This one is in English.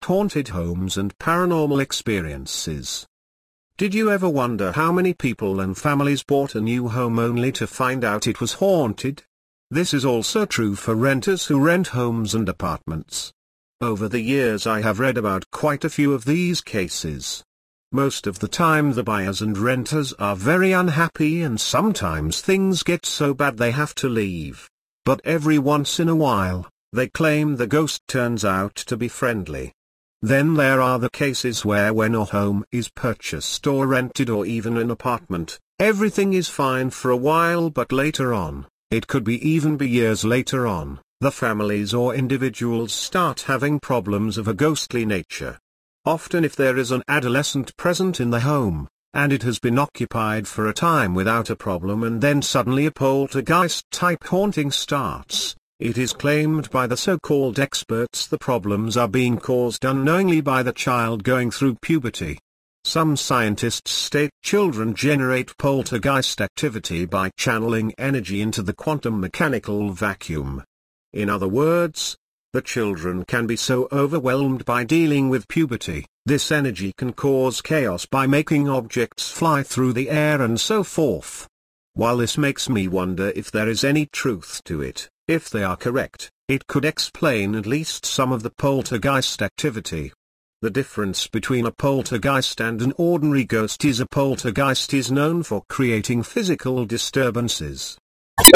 haunted homes and paranormal experiences. Did you ever wonder how many people and families bought a new home only to find out it was haunted? This is also true for renters who rent homes and apartments. Over the years I have read about quite a few of these cases. Most of the time the buyers and renters are very unhappy, and sometimes things get so bad they have to leave. But every once in a while, they claim the ghost turns out to be friendly. Then there are the cases where when a home is purchased or rented, or even an apartment, everything is fine for a while, but later on, it could be even be years later on, the families or individuals start having problems of a ghostly nature. Often if there is an adolescent present in the home, and it has been occupied for a time without a problem, and then suddenly a poltergeist-type haunting starts, it is claimed by the so-called experts the problems are being caused unknowingly by the child going through puberty. Some scientists state children generate poltergeist activity by channeling energy into the quantum mechanical vacuum. In other words, the children can be so overwhelmed by dealing with puberty, this energy can cause chaos by making objects fly through the air and so forth. While this makes me wonder if there is any truth to it, if they are correct, it could explain at least some of the poltergeist activity. The difference between a poltergeist and an ordinary ghost is a poltergeist is known for creating physical disturbances,